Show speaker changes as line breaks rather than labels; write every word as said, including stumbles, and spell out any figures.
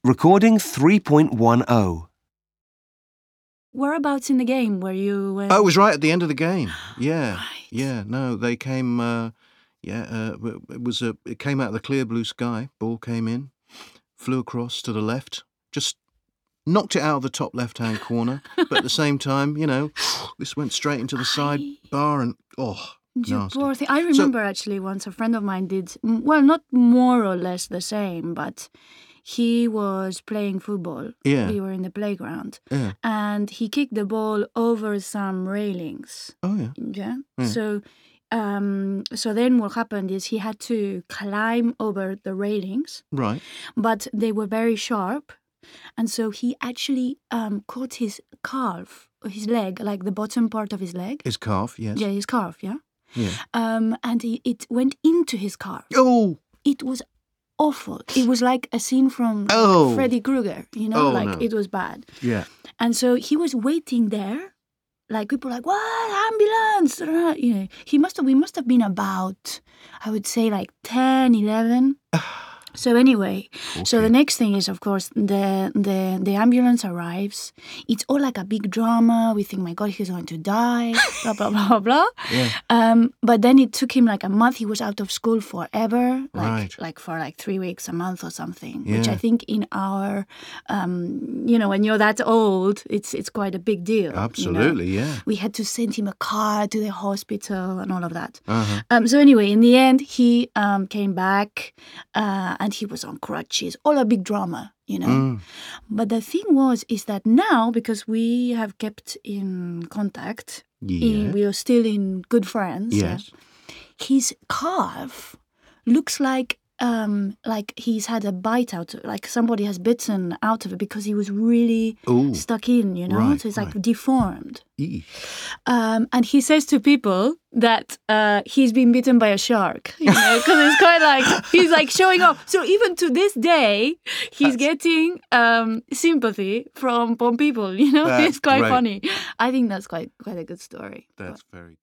Recording three point ten.
Whereabouts in the game were you? Uh...
Oh, it was right at the end of the game. Yeah,
Right.
yeah. No, they came. Uh, yeah, uh, it was a. It came out of the clear blue sky. Ball came in, flew across to the left, just knocked it out of the top left-hand corner. But at the same time, you know, this went straight into the side
I...
bar, and oh,
You
nasty.
poor thing. I remember so, actually once a friend of mine did, well, not more or less the same, but he was playing football.
Yeah.
We were in the playground.
Yeah.
And he kicked the ball over some railings.
Oh, yeah.
Yeah.
yeah.
So, um, so then what happened is he had to climb over the railings.
Right.
But they were very sharp. And so he actually um, caught his calf, his leg, like the bottom part of his leg.
His calf, yes.
Yeah, his calf, yeah.
Yeah.
Um, and he, it went into his calf.
Oh!
It was awful. It was like a scene from like,
oh.
Freddy Krueger, you know,
oh,
like
no.
it was bad.
Yeah.
And so he was waiting there, like people were like, what, ambulance? You know, he must have, we must have been about, I would say like ten, eleven. So anyway, okay. So the next thing is, of course, the, the the ambulance arrives. It's all like a big drama. We think, my God, he's going to die, blah, blah, blah, blah.
Yeah.
Um, but then it took him like a month. He was out of school forever, like
right.
like for like three weeks, a month or something,
yeah.
which I think in our, um, you know, when you're that old, it's it's quite a big deal.
Absolutely,
you know?
yeah.
We had to send him a car to the hospital and all of that.
Uh-huh.
Um, so anyway, in the end, he um, came back, uh, and he was on crutches, all a big drama, you know.
Mm.
But the thing was, is that now, because we have kept in contact,
yeah.
in, we are still in good friends.
Yes.
Yeah, his calf looks like um, like he's had a bite out, like somebody has bitten out of it because he was really
Ooh.
stuck in, you know.
Right,
so it's
right.
like deformed.
E.
Um, and he says to people that uh, he's been bitten by a shark, you know, because it's quite like, he's like showing off. So even to this day, he's that's... getting um, sympathy from, from people, you know.
That's
it's quite
great.
funny. I think that's quite quite a good story.
That's very good.